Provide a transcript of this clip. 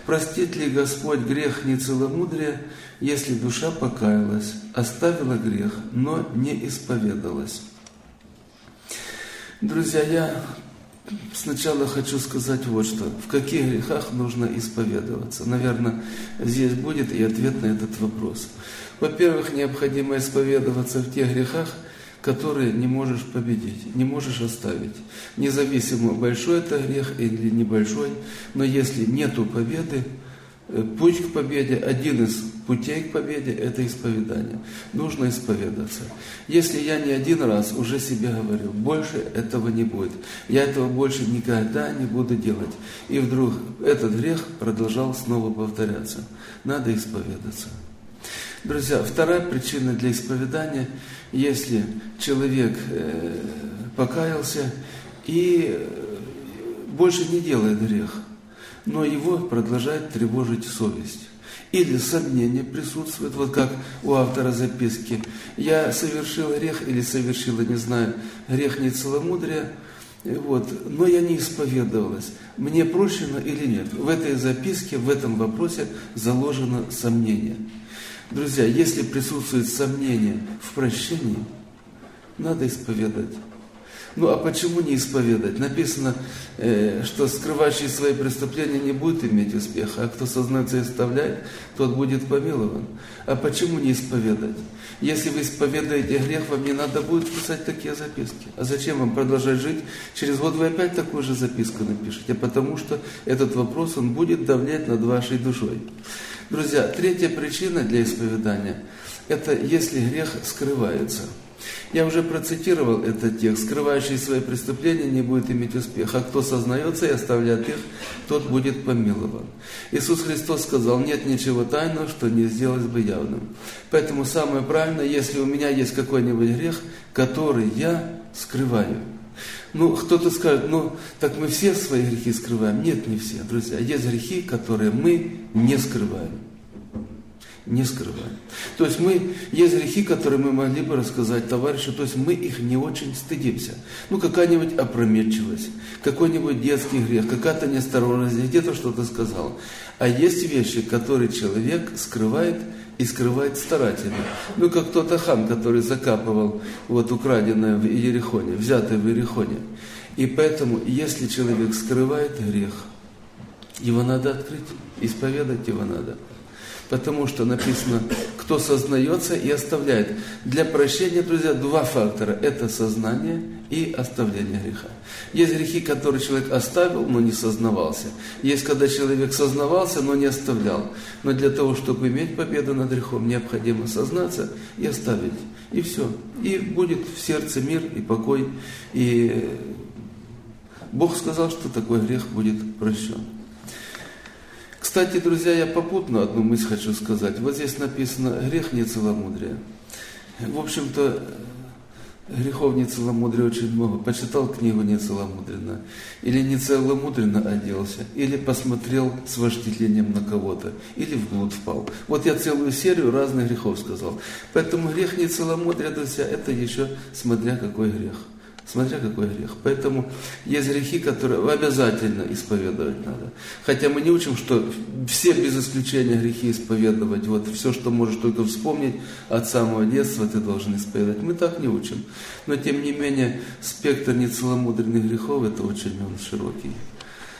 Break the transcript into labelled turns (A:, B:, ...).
A: Простит ли Господь грех нецеломудрия, если душа покаялась, оставила грех, но не исповедалась? Друзья, я сначала хочу сказать вот что. В каких грехах нужно исповедоваться? Наверное, здесь будет и ответ на этот вопрос. Во-первых, необходимо исповедоваться в тех грехах, которые не можешь победить, не можешь оставить. Независимо, большой это грех или небольшой, но если нету победы, путь к победе, один из путей к победе – это исповедание. Нужно исповедаться. Если я не один раз уже себе говорил, больше этого не будет, я этого больше никогда не буду делать, и вдруг этот грех продолжал снова повторяться, надо исповедаться. Друзья, вторая причина для исповедания, если человек покаялся и больше не делает грех, но его продолжает тревожить совесть. Или сомнение присутствует, вот как у автора записки. Я совершил грех или совершила, не знаю, грех нецеломудрия, но я не исповедовалась. Мне прощено или нет? В этой записке, в этом вопросе заложено сомнение. Друзья, если присутствует сомнение в прощении, надо исповедать. А почему не исповедать? Написано, что скрывающий свои преступления не будет иметь успеха, а кто сознается и оставляет, тот будет помилован. А почему не исповедать? Если вы исповедаете грех, вам не надо будет писать такие записки. А зачем вам продолжать жить? Через год вы опять такую же записку напишете, потому что этот вопрос, он будет давлять над вашей душой. Друзья, третья причина для исповедания – это если грех скрывается. Я уже процитировал этот текст. Скрывающий свои преступления не будет иметь успеха, а кто сознается и оставляет их, тот будет помилован. Иисус Христос сказал, нет ничего тайного, что не сделалось бы явным. Поэтому самое правильное, если у меня есть какой-нибудь грех, который я скрываю. Кто-то скажет, так мы все свои грехи скрываем. Нет, не все, друзья. Есть грехи, которые мы не скрываем. Не скрываем. То есть есть грехи, которые мы могли бы рассказать товарищу, то есть мы их не очень стыдимся. Какая-нибудь опрометчивость, какой-нибудь детский грех, какая-то неосторожность, где-то что-то сказал. А есть вещи, которые человек скрывает и скрывает старательно. Как тот Ахан, который закапывал украденное в Иерихоне, взятое в Иерихоне. И поэтому, если человек скрывает грех, его надо открыть, исповедать его надо. Потому что написано, кто сознается и оставляет. Для прощения, друзья, два фактора. Это сознание и оставление греха. Есть грехи, которые человек оставил, но не сознавался. Есть, когда человек сознавался, но не оставлял. Но для того, чтобы иметь победу над грехом, необходимо сознаться и оставить. И все. И будет в сердце мир и покой. И Бог сказал, что такой грех будет прощен. Кстати, друзья, я попутно одну мысль хочу сказать. Вот здесь написано «грех нецеломудрия». В общем-то, грехов нецеломудрия очень много. Почитал книгу нецеломудренно, или нецеломудренно оделся, или посмотрел с вожделением на кого-то, или в блуд впал. Вот я целую серию разных грехов сказал. Поэтому грех нецеломудрия, друзья, это еще смотря какой грех. Смотря какой грех. Поэтому есть грехи, которые обязательно исповедовать надо. Хотя мы не учим, что все без исключения грехи исповедовать. Все, что можешь только вспомнить от самого детства, ты должен исповедовать. Мы так не учим. Но тем не менее, спектр нецеломудренных грехов, это очень широкий.